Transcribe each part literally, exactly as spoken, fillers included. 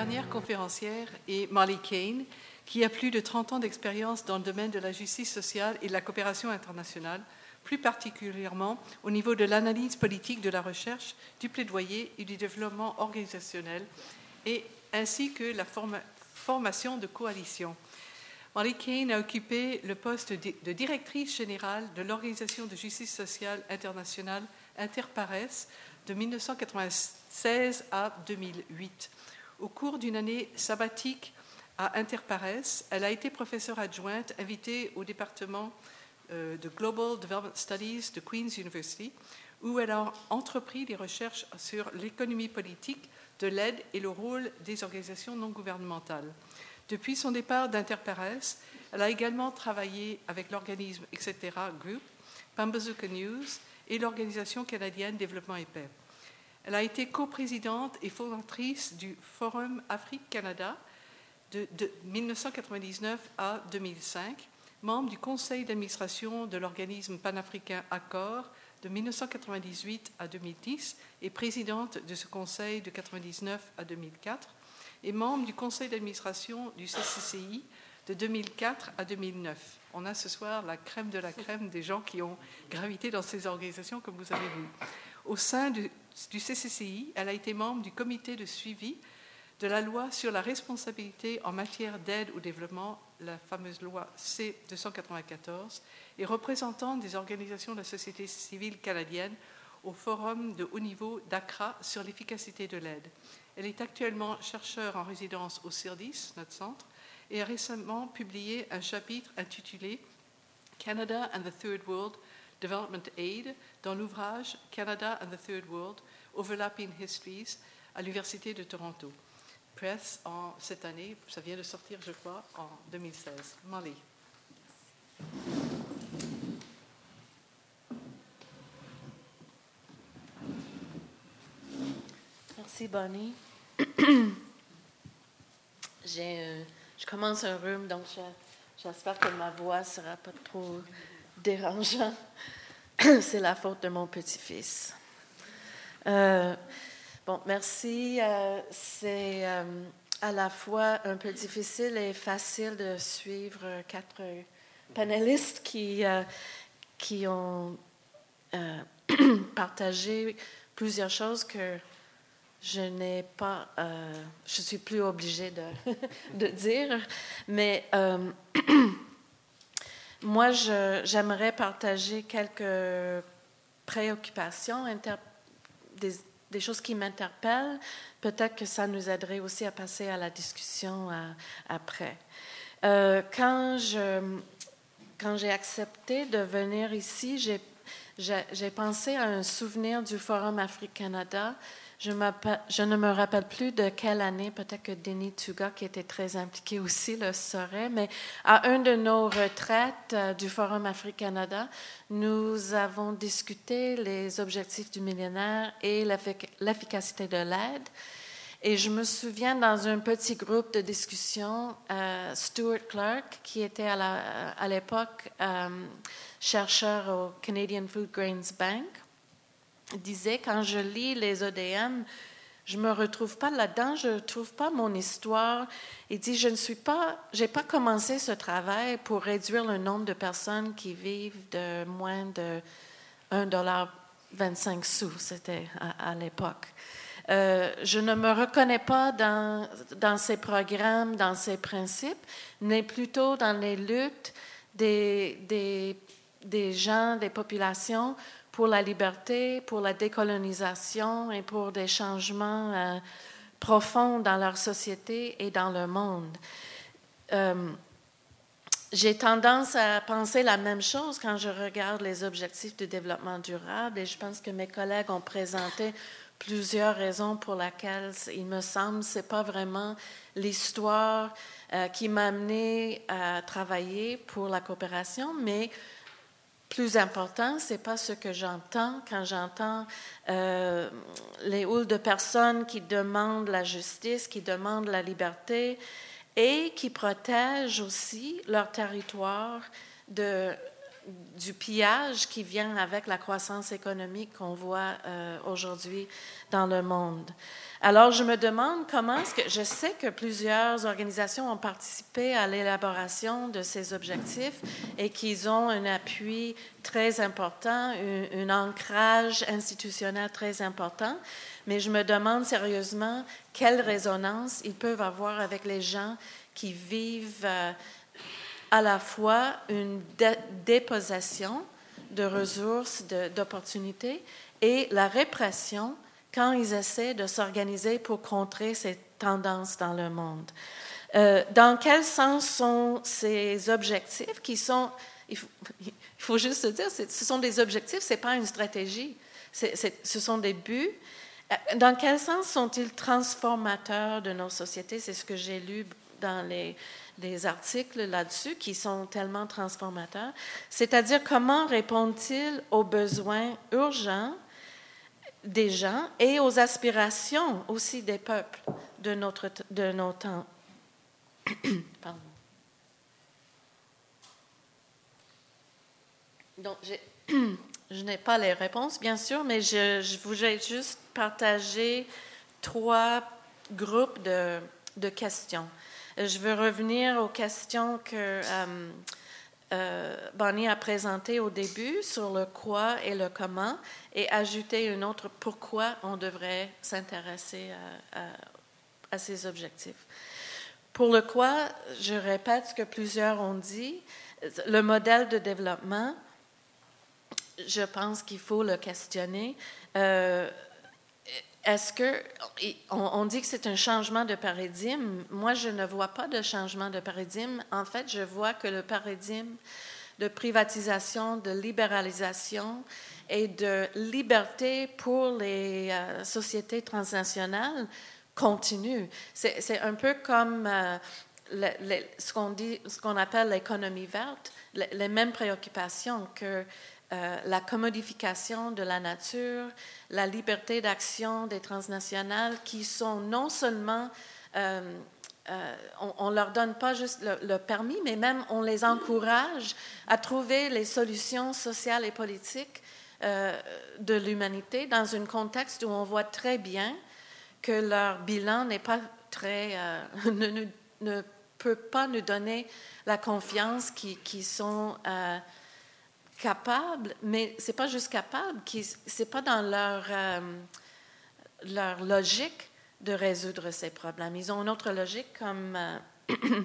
dernière conférencière est Molly Kane, qui a plus de trente ans d'expérience dans le domaine de la justice sociale et de la coopération internationale, plus particulièrement au niveau de l'analyse politique de la recherche, du plaidoyer et du développement organisationnel, et ainsi que la forma- formation de coalitions. Molly Kane a occupé le poste de directrice générale de l'Organisation de justice sociale internationale Interpares de mille neuf cent quatre-vingt-seize à deux mille huit. Au cours d'une année sabbatique à Interpares, elle a été professeure adjointe invitée au département euh, de Global Development Studies de Queen's University, où elle a entrepris des recherches sur l'économie politique de l'aide et le rôle des organisations non gouvernementales. Depuis son départ d'Interpares, elle a également travaillé avec l'organisme et cetera Group, Pambazuka News et l'Organisation canadienne Développement et Paix. Elle a été coprésidente et fondatrice du Forum Afrique-Canada de, de mille neuf cent quatre-vingt-dix-neuf à deux mille cinq, membre du conseil d'administration de l'organisme panafricain Accord de mille neuf cent quatre-vingt-dix-huit à deux mille dix et présidente de ce conseil de mille neuf cent quatre-vingt-dix-neuf à deux mille quatre, et membre du conseil d'administration du C C C I de deux mille quatre à deux mille neuf. On a ce soir la crème de la crème des gens qui ont gravité dans ces organisations, comme vous avez vu. Au sein du, du C C C I, elle a été membre du comité de suivi de la loi sur la responsabilité en matière d'aide au développement, la fameuse loi C deux cent quatre-vingt-quatorze, et représentante des organisations de la société civile canadienne au forum de haut niveau d'Accra sur l'efficacité de l'aide. Elle est actuellement chercheure en résidence au CIRDIS, notre centre, et a récemment publié un chapitre intitulé « Canada and the Third World Development Aid » dans l'ouvrage « Canada and the Third World, Overlapping Histories » à l'Université de Toronto. Press en cette année, ça vient de sortir, je crois, en deux mille seize. Molly. Merci, Bonnie. J'ai, euh, je commence un rhume, donc je, j'espère que ma voix ne sera pas trop dérangeante. C'est la faute de mon petit-fils. Euh, bon, merci. Euh, c'est euh, à la fois un peu difficile et facile de suivre quatre panélistes qui, euh, qui ont euh, partagé plusieurs choses que je n'ai pas, euh, je suis plus obligée de, de dire, mais euh, moi, je, j'aimerais partager quelques préoccupations, inter, des, des choses qui m'interpellent. Peut-être que ça nous aiderait aussi à passer à la discussion à, après. Euh, quand, je, quand j'ai accepté de venir ici, j'ai, j'ai, j'ai pensé à un souvenir du Forum Afrique-Canada. Je, je ne me rappelle plus de quelle année, peut-être que Denis Tuga, qui était très impliqué aussi, le saurait, mais à une de nos retraites euh, du Forum Afrique-Canada, nous avons discuté les objectifs du millénaire et l'effic- l'efficacité de l'aide. Et je me souviens, dans un petit groupe de discussion, euh, Stuart Clark, qui était à, la, à l'époque euh, chercheur au Canadian Food Grains Bank, disait, quand je lis les O D M, je me retrouve pas là-dedans, je ne trouve pas mon histoire. Il dit, je ne suis pas, j'ai pas commencé ce travail pour réduire le nombre de personnes qui vivent de moins de un dollar vingt-cinq sous, c'était à, à l'époque. Euh, je ne me reconnais pas dans, dans ces programmes, dans ces principes, mais plutôt dans les luttes des, des, des gens, des populations pour la liberté, pour la décolonisation et pour des changements euh, profonds dans leur société et dans le monde. Euh, j'ai tendance à penser la même chose quand je regarde les objectifs de développement durable et je pense que mes collègues ont présenté plusieurs raisons pour lesquelles, il me semble, ce n'est pas vraiment l'histoire euh, qui m'a amenée à travailler pour la coopération, mais plus important, ce n'est pas ce que j'entends quand j'entends euh, les houles de personnes qui demandent la justice, qui demandent la liberté et qui protègent aussi leur territoire de du pillage qui vient avec la croissance économique qu'on voit euh, aujourd'hui dans le monde. Alors, je me demande comment est-ce que... Je sais que plusieurs organisations ont participé à l'élaboration de ces objectifs et qu'ils ont un appui très important, un, un ancrage institutionnel très important, mais je me demande sérieusement quelle résonance ils peuvent avoir avec les gens qui vivent euh, à la fois une dé- dépossession de ressources, de, d'opportunités et la répression quand ils essaient de s'organiser pour contrer ces tendances dans le monde. Euh, dans quel sens sont ces objectifs qui sont, il faut, il faut juste se dire, ce sont des objectifs, ce n'est pas une stratégie, c'est, c'est, ce sont des buts. Dans quel sens sont-ils transformateurs de nos sociétés? C'est ce que j'ai lu dans les, les articles là-dessus, qui sont tellement transformateurs. C'est-à-dire, comment répondent-ils aux besoins urgents des gens et aux aspirations aussi des peuples de, notre, de nos temps. Pardon. Donc, j'ai, je n'ai pas les réponses, bien sûr, mais je, je voudrais juste partager trois groupes de, de questions. Je veux revenir aux questions que euh, euh, Bonnie a présentées au début sur le quoi et le comment, et ajouter une autre pourquoi on devrait s'intéresser à, à, à ces objectifs. Pour le quoi, je répète ce que plusieurs ont dit, le modèle de développement, je pense qu'il faut le questionner. Euh, est-ce que, on, on dit que c'est un changement de paradigme. Moi, je ne vois pas de changement de paradigme. En fait, je vois que le paradigme de privatisation, de libéralisation et de liberté pour les euh, sociétés transnationales continue. C'est, c'est un peu comme euh, le, le, ce, qu'on dit, ce qu'on appelle l'économie verte, les, les mêmes préoccupations que euh, la commodification de la nature, la liberté d'action des transnationales qui sont non seulement... Euh, Euh, on ne leur donne pas juste le, le permis, mais même on les encourage à trouver les solutions sociales et politiques euh, de l'humanité dans un contexte où on voit très bien que leur bilan n'est pas très, euh, ne, ne, ne peut pas nous donner la confiance qu'ils, qu'ils sont euh, capables, mais c'est pas juste capable, c'est pas dans leur, euh, leur logique de résoudre ces problèmes. Ils ont une autre logique, comme euh,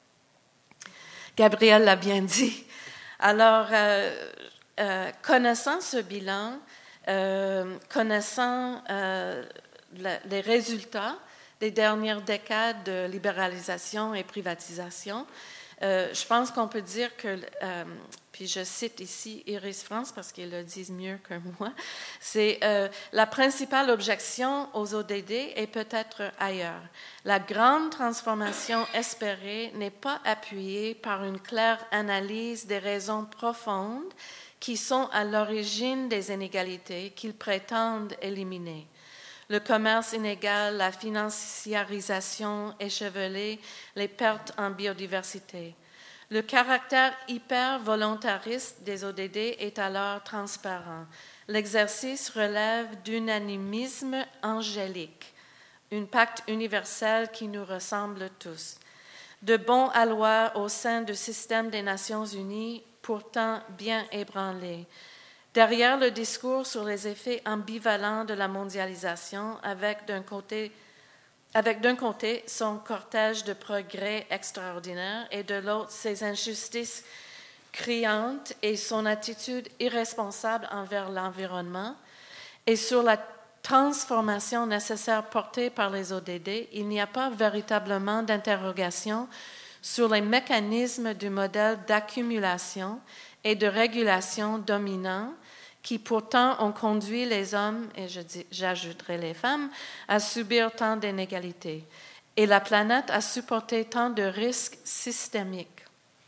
Gabriel l'a bien dit. Alors, euh, euh, connaissant ce bilan, euh, connaissant euh, la, les résultats des dernières décades de libéralisation et privatisation, euh, je pense qu'on peut dire que, euh, puis je cite ici Iris France parce qu'ils le disent mieux que moi, c'est euh, la principale objection aux O D D est peut-être ailleurs. La grande transformation espérée n'est pas appuyée par une claire analyse des raisons profondes qui sont à l'origine des inégalités qu'ils prétendent éliminer. Le commerce inégal, la financiarisation échevelée, les pertes en biodiversité. Le caractère hyper-volontariste des O D D est alors transparent. L'exercice relève d'unanimisme angélique, un pacte universel qui nous ressemble tous. De bon aloi au sein du système des Nations unies, pourtant bien ébranlé. Derrière le discours sur les effets ambivalents de la mondialisation, avec d'un côté, avec d'un côté son cortège de progrès extraordinaires et de l'autre ses injustices criantes et son attitude irresponsable envers l'environnement, et sur la transformation nécessaire portée par les O D D, il n'y a pas véritablement d'interrogation sur les mécanismes du modèle d'accumulation et de régulation dominant qui pourtant ont conduit les hommes, et je dis, j'ajouterai les femmes, à subir tant d'inégalités, et la planète à supporter tant de risques systémiques.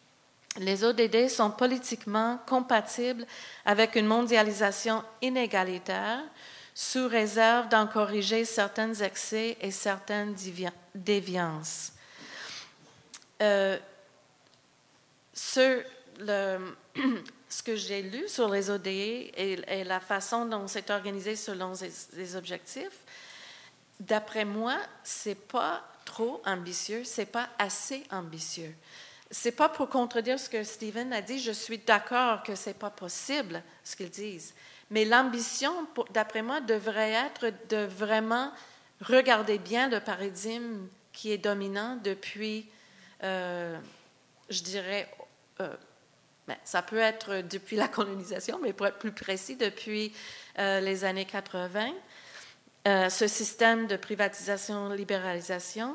Les O D D sont politiquement compatibles avec une mondialisation inégalitaire, sous réserve d'en corriger certains excès et certaines déviances. Euh, ce, le, ce que j'ai lu sur les O D E et, et la façon dont c'est organisé selon les, les objectifs, d'après moi, c'est pas trop ambitieux, c'est pas assez ambitieux. C'est pas pour contredire ce que Stephen a dit, je suis d'accord que c'est pas possible ce qu'ils disent, mais l'ambition, d'après moi, devrait être de vraiment regarder bien le paradigme qui est dominant depuis, euh, je dirais, euh, ben, ça peut être depuis la colonisation, mais pour être plus précis, depuis euh, les années quatre-vingt, euh, ce système de privatisation-libéralisation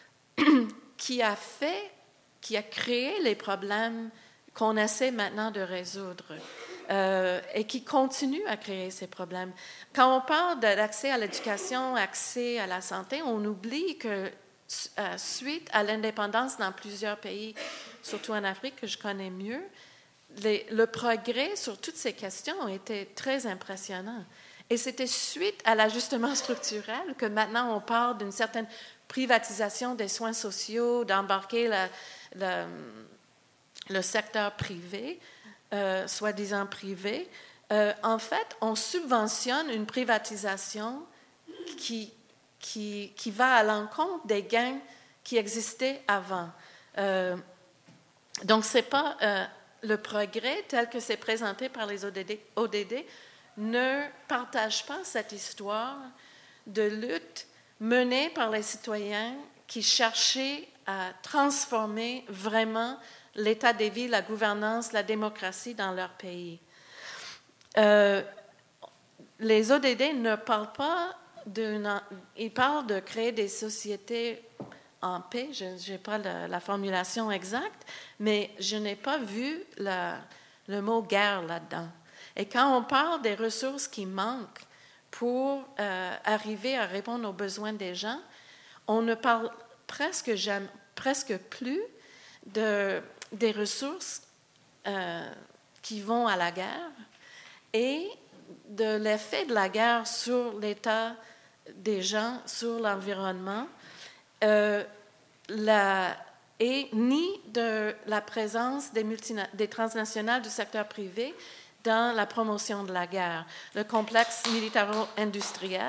qui a fait, qui a créé les problèmes qu'on essaie maintenant de résoudre euh, et qui continue à créer ces problèmes. Quand on parle d'accès à l'éducation, accès à la santé, on oublie que euh, suite à l'indépendance dans plusieurs pays, surtout en Afrique que je connais mieux, les, le progrès sur toutes ces questions a été très impressionnant. Et c'était suite à l'ajustement structurel que maintenant on parle d'une certaine privatisation des soins sociaux, d'embarquer la, la, le secteur privé, euh, soi-disant privé. Euh, en fait, on subventionne une privatisation qui, qui, qui va à l'encontre des gains qui existaient avant. Euh, donc, ce n'est pas euh, le progrès tel que c'est présenté par les O D D, O D D ne partage pas cette histoire de lutte menée par les citoyens qui cherchaient à transformer vraiment l'état des vies, la gouvernance, la démocratie dans leur pays. Euh, les O D D ne parlent pas d'une... Ils parlent de créer des sociétés en paix, je n'ai pas la, la formulation exacte, mais je n'ai pas vu la, le mot guerre là-dedans. Et quand on parle des ressources qui manquent pour euh, arriver à répondre aux besoins des gens, on ne parle presque, jamais, presque plus de, des ressources euh, qui vont à la guerre et de l'effet de la guerre sur l'état des gens, sur l'environnement, euh, la, et ni de la présence des, multina- des transnationales du secteur privé dans la promotion de la guerre. Le complexe militaro-industriel,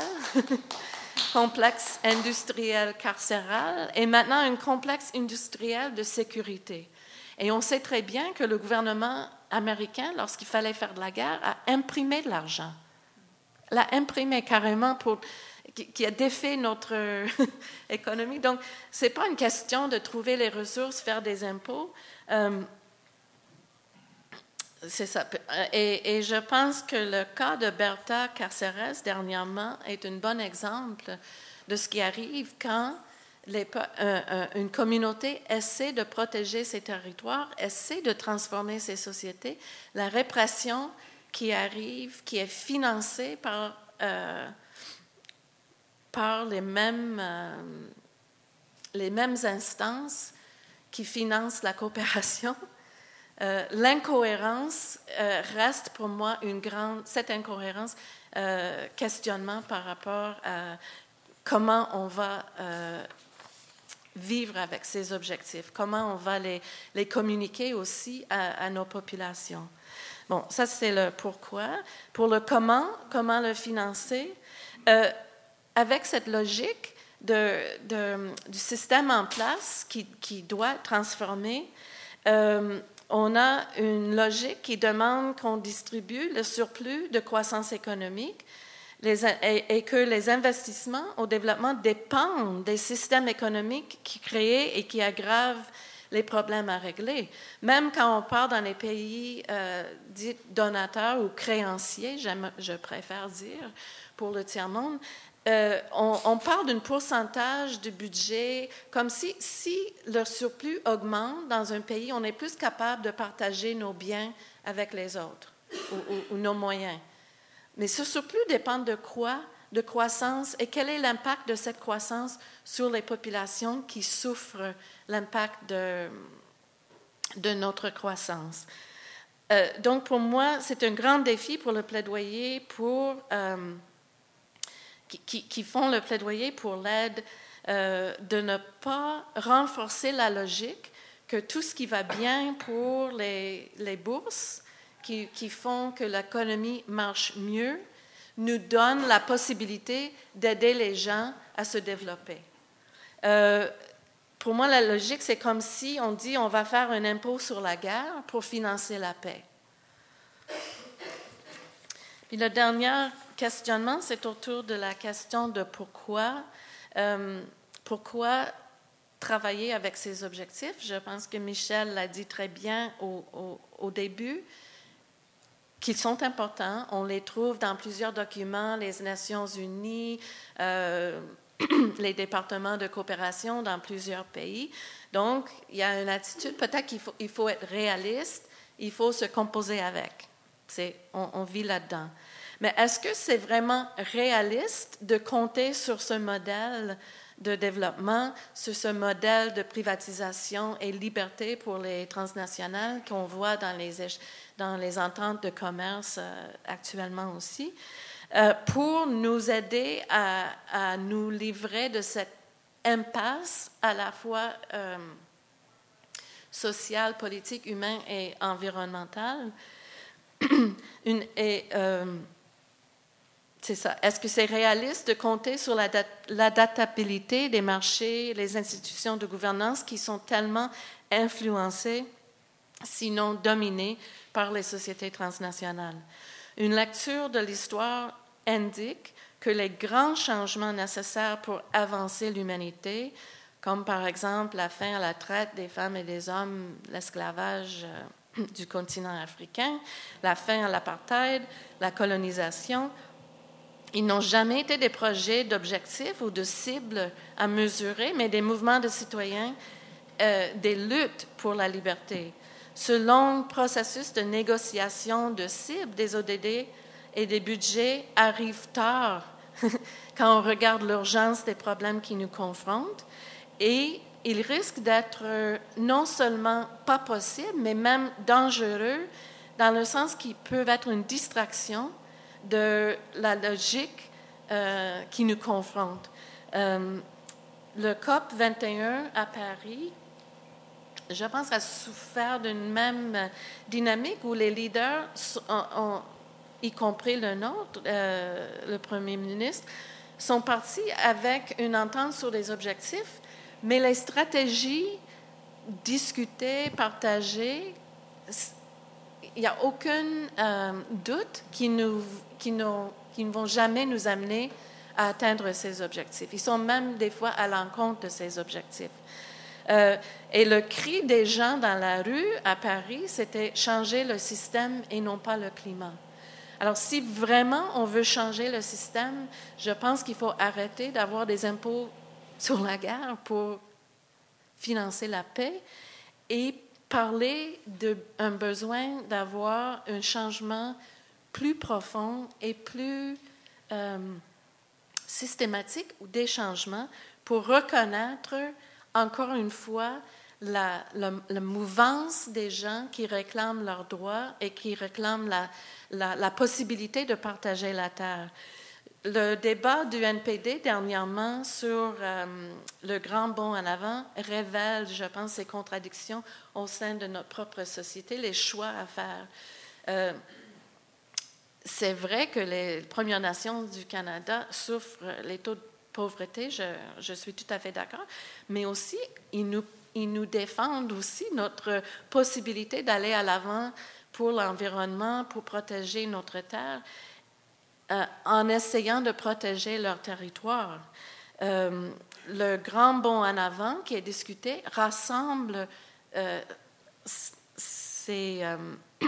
complexe industriel carcéral et maintenant un complexe industriel de sécurité. Et on sait très bien que le gouvernement américain, lorsqu'il fallait faire de la guerre, a imprimé de l'argent. L'a imprimé carrément pour... qui a défait notre économie. Donc, ce n'est pas une question de trouver les ressources, faire des impôts. Euh, c'est ça. Et, et je pense que le cas de Berta Cáceres, dernièrement, est un bon exemple de ce qui arrive quand les, euh, une communauté essaie de protéger ses territoires, essaie de transformer ses sociétés. La répression qui arrive, qui est financée par... Euh, par les mêmes, euh, les mêmes instances qui financent la coopération. Euh, l'incohérence euh, reste pour moi une grande, cette incohérence, euh, questionnement par rapport à comment on va euh, vivre avec ces objectifs, comment on va les, les communiquer aussi à, à nos populations. Bon, ça c'est le pourquoi. Pour le comment, comment le financer, euh, avec cette logique de, de, du système en place qui, qui doit transformer, euh, on a une logique qui demande qu'on distribue le surplus de croissance économique les, et, et que les investissements au développement dépendent des systèmes économiques qui créent et qui aggravent les problèmes à régler. Même quand on part dans les pays euh, dits donateurs ou créanciers, je préfère dire, pour le tiers-monde, Euh, on, on parle d'un pourcentage du budget, comme si, si le surplus augmente dans un pays, on est plus capable de partager nos biens avec les autres ou, ou, ou nos moyens. Mais ce surplus dépend de quoi? De croissance. Et quel est l'impact de cette croissance sur les populations qui souffrent l'impact de, de notre croissance? Euh, donc, pour moi, c'est un grand défi pour le plaidoyer pour... Euh, Qui, qui font le plaidoyer pour l'aide, euh, de ne pas renforcer la logique que tout ce qui va bien pour les, les bourses qui, qui font que l'économie marche mieux nous donnent la possibilité d'aider les gens à se développer. Euh, pour moi, la logique, c'est comme si on dit on va faire un impôt sur la guerre pour financer la paix. Puis le dernier questionnement, c'est autour de la question de pourquoi, euh, pourquoi travailler avec ces objectifs. Je pense que Michel l'a dit très bien au, au, au début, qu'ils sont importants. On les trouve dans plusieurs documents, les Nations unies, euh, les départements de coopération dans plusieurs pays. Donc, il y a une attitude, peut-être qu'il faut, il faut être réaliste, il faut se composer avec. C'est, on, on vit là-dedans. Mais est-ce que c'est vraiment réaliste de compter sur ce modèle de développement, sur ce modèle de privatisation et liberté pour les transnationales qu'on voit dans les, dans les ententes de commerce euh, actuellement aussi, euh, pour nous aider à, à nous livrer de cette impasse à la fois euh, sociale, politique, humaine et environnementale? Une, et, euh, c'est ça. Est-ce que c'est réaliste de compter sur l'adaptabilité des marchés, les institutions de gouvernance qui sont tellement influencées, sinon dominées, par les sociétés transnationales? Une lecture de l'histoire indique que les grands changements nécessaires pour avancer l'humanité, comme par exemple la fin à la traite des femmes et des hommes, l'esclavage euh, du continent africain, la fin à l'apartheid, la colonisation, ils n'ont jamais été des projets d'objectifs ou de cibles à mesurer, mais des mouvements de citoyens, euh, des luttes pour la liberté. Ce long processus de négociation de cibles des O D D et des budgets arrive tard quand on regarde l'urgence des problèmes qui nous confrontent, et il risque d'être non seulement pas possible, mais même dangereux, dans le sens qu'ils peuvent être une distraction de la logique euh, qui nous confronte. Euh, le C O P vingt et un à Paris, je pense, a souffert d'une même dynamique où les leaders, ont, ont, y compris le nôtre, euh, le premier ministre, sont partis avec une entente sur les objectifs, mais les stratégies discutées, partagées, il n'y a aucun euh, doute qui, nous, qui, nous, qui ne vont jamais nous amener à atteindre ces objectifs. Ils sont même des fois à l'encontre de ces objectifs. Euh, et le cri des gens dans la rue à Paris, c'était changer le système et non pas le climat. Alors, si vraiment on veut changer le système, je pense qu'il faut arrêter d'avoir des impôts sur la guerre pour financer la paix et parler d'un besoin d'avoir un changement plus profond et plus euh, systématique ou des changements pour reconnaître encore une fois la, la, la mouvance des gens qui réclament leurs droits et qui réclament la, la, la possibilité de partager la terre. Le débat du N P D dernièrement sur euh, le grand bond en avant révèle, je pense, ces contradictions au sein de notre propre société, les choix à faire. Euh, c'est vrai que les Premières Nations du Canada souffrent les taux de pauvreté, je, je suis tout à fait d'accord, mais aussi, ils nous, ils nous défendent aussi notre possibilité d'aller à l'avant pour l'environnement, pour protéger notre terre, Euh, en essayant de protéger leur territoire. Euh, le grand bond en avant qui est discuté rassemble euh, ces, euh,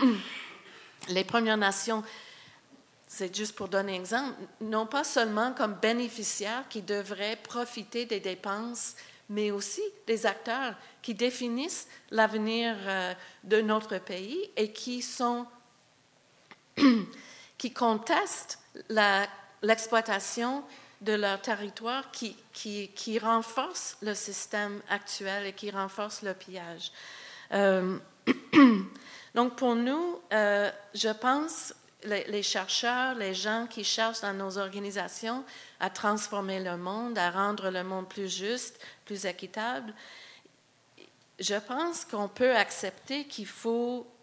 les Premières Nations, c'est juste pour donner un exemple, non pas seulement comme bénéficiaires qui devraient profiter des dépenses, mais aussi des acteurs qui définissent l'avenir euh, de notre pays et qui sont qui contestent la, l'exploitation de leur territoire, qui, qui, qui renforce le système actuel et qui renforce le pillage. Euh, donc pour nous, euh, je pense, les, les chercheurs, les gens qui cherchent dans nos organisations à transformer le monde, à rendre le monde plus juste, plus équitable, je pense qu'on peut accepter qu'il faut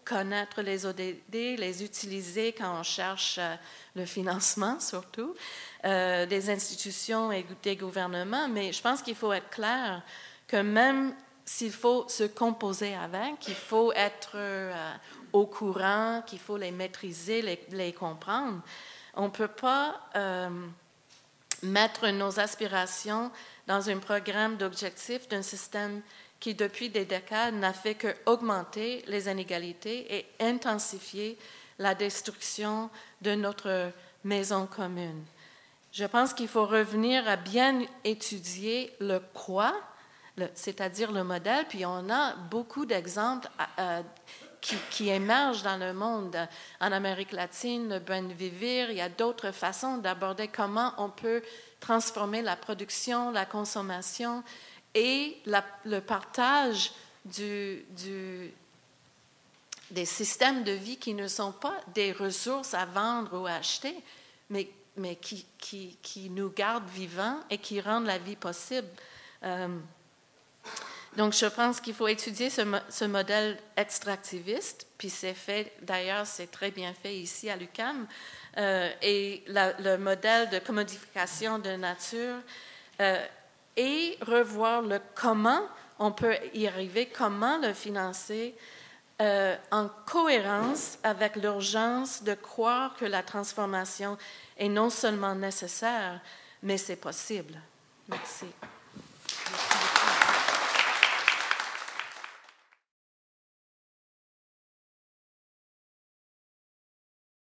connaître les O D D, les utiliser quand on cherche euh, le financement surtout, euh, des institutions et des gouvernements, mais je pense qu'il faut être clair que même s'il faut se composer avec, il faut être euh, au courant, qu'il faut les maîtriser, les, les comprendre. On ne peut pas euh, mettre nos aspirations dans un programme d'objectifs d'un système qui, depuis des décades, n'a fait qu'augmenter les inégalités et intensifier la destruction de notre maison commune. Je pense qu'il faut revenir à bien étudier le quoi, le, c'est-à-dire le modèle, puis on a beaucoup d'exemples euh, qui, qui émergent dans le monde. En Amérique latine, le buen vivir, il y a d'autres façons d'aborder comment on peut transformer la production, la consommation et la, le partage du, du, des systèmes de vie qui ne sont pas des ressources à vendre ou à acheter, mais, mais qui, qui, qui nous gardent vivants et qui rendent la vie possible. Euh, donc, je pense qu'il faut étudier ce, ce modèle extractiviste, puis c'est fait, d'ailleurs, c'est très bien fait ici à l'U Q A M, euh, et la, le modèle de commodification de nature, euh, et revoir le comment on peut y arriver, comment le financer, euh, en cohérence avec l'urgence de croire que la transformation est non seulement nécessaire, mais c'est possible. Merci.